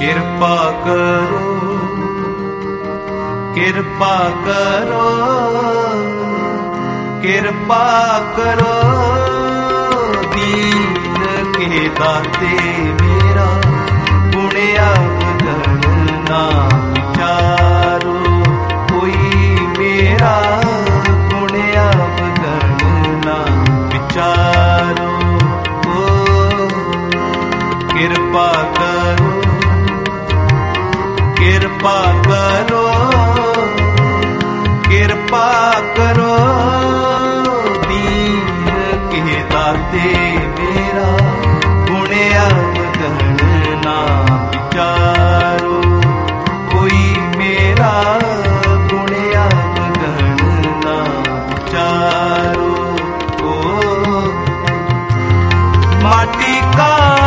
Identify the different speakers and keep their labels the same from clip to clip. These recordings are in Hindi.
Speaker 1: कृपा करो, कृपा करो, कृपा करो, दीन के दाते मेरा गुण अवगण ना विचारो, कोई मेरा गुण अवगण ना विचारो। कृपा करो, कृपा करो, कृपा करो, दीन के दाते मेरा गुण अवगण ना विचारो, कोई मेरा गुण अवगण ना विचारो। माटी का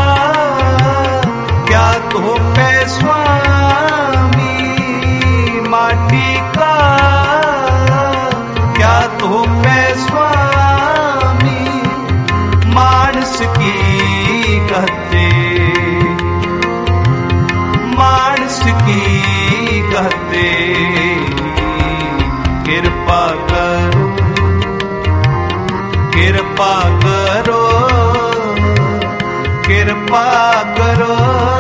Speaker 1: क्या तो पे स्वामी, माटी का क्या तो पे स्वामी, मानस की कहते, मानस की कहते। कृपा करो, कृपा करो, कृपा करो,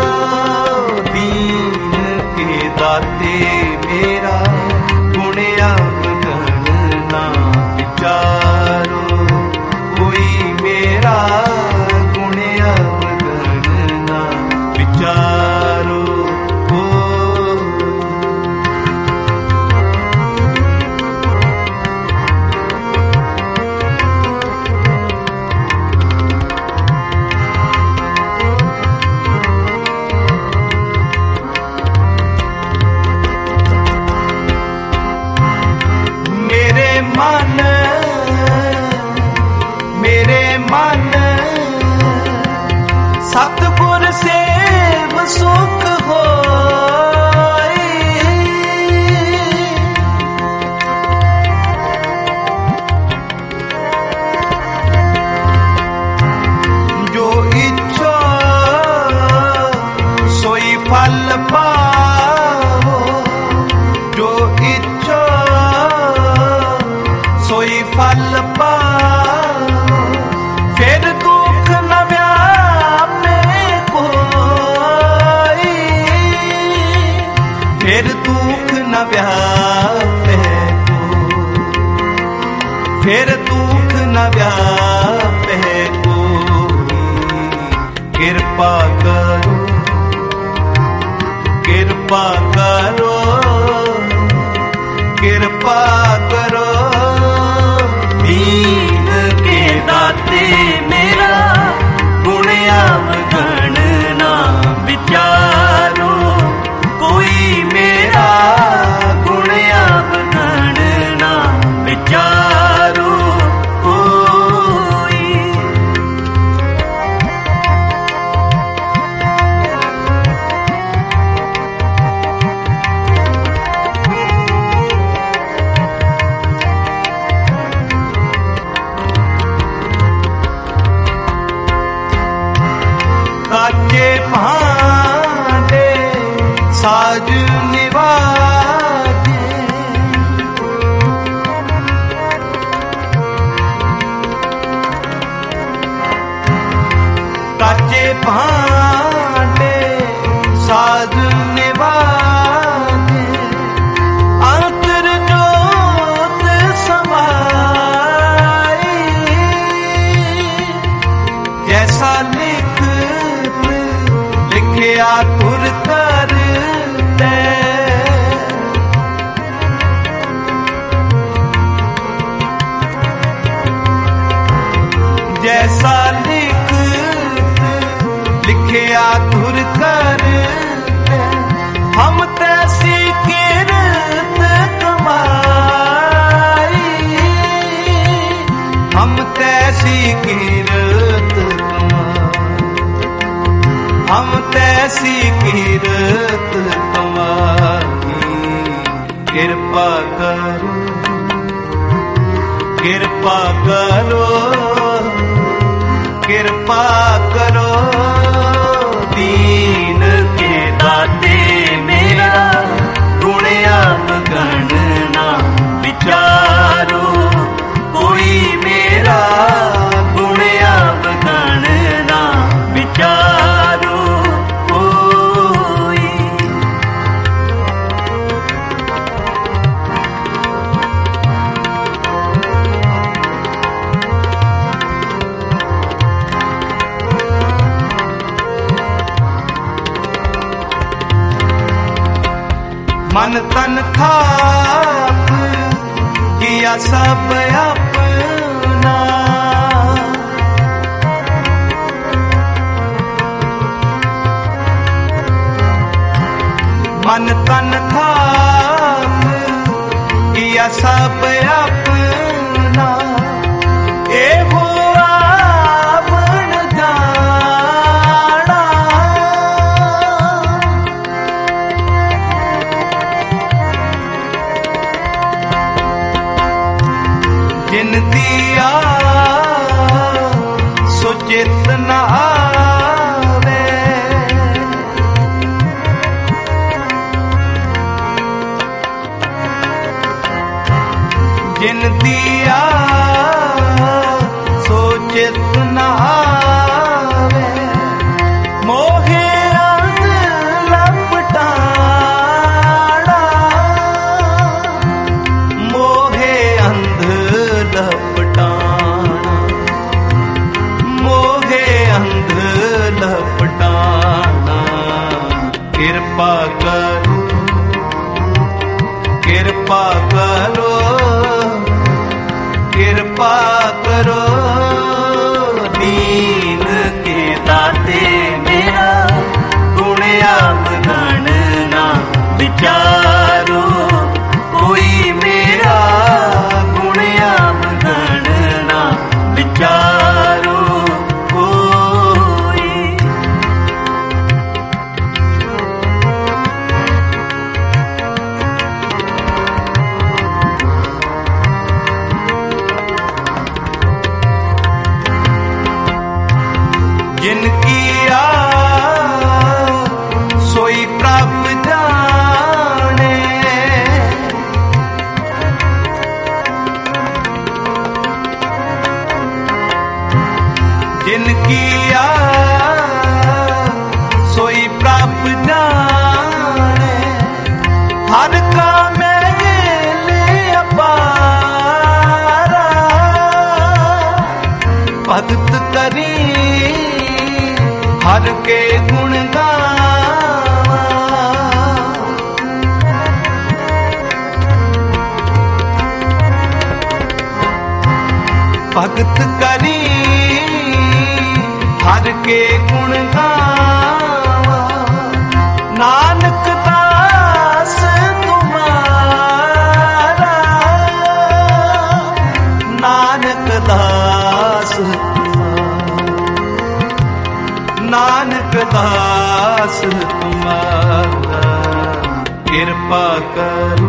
Speaker 1: दीन के दाते मेरा गुण अवगण ना विचारो, कोई मेरा गुण अवगण ना विचारो। मन, मेरे मन, सतगुर सेव सुख होए, जो इच्छा सोई फल पाओ, जो इच्छा सोई फल पाओ, फिर दुख न व्यापे कोई, फिर दुख न व्यापे कोई, फिर दुख न व्यापे कोई। कृपा करो, कृपा करो, कृपा करो, दीन के दाते मेरा गुण अवगण ना विचारो, कोई मेरा गुण अवगण ना विचारो। काचे भांडे साज निवाजे, काचे भांडे साज निवाजे, अंतर जोत समाई, जैसा लिखया तुर करते, जैसा लिखया तुर करते, हम तैसी किरत कमाई, हम तैसी किरत हम तैसी किरत कमाई। कृपा करो, कृपा करो, कृपा करो, दीन के दाते मन तन थाप किया सब अपना, मन तन थाप किया सब अपना, ए हुआ बन जाना। जिन दिया सो चित न आवे, जिन दिया सो चित न आवे, मोहे अंध लपटाना, मोहे अंध लपटाना, मोहे अंध लपटाना। कृपा करो, कृपा करो, कृपा करो, दीन के दाते मेरा गुण अवगुण ना विचारो, कोई मेरा गुण अवगुण ना विचारो कोई। जिनकी सोई प्रभ जाने, जिनकी सोई प्रभ जाने, हर का मेले अपारा, भगत करी हर के गुण गावा, भगत करी हर के गुण गावा। नानक दास तुम्हारा, नानक दास नानक दास तुम्हारा। कृपा करो,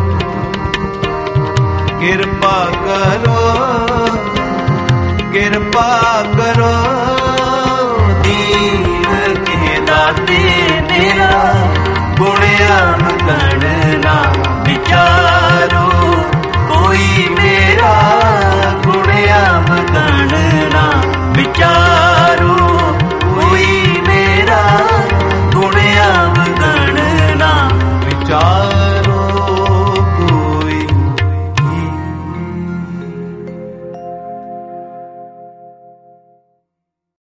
Speaker 1: कृपा करो, कृपा करो, दीन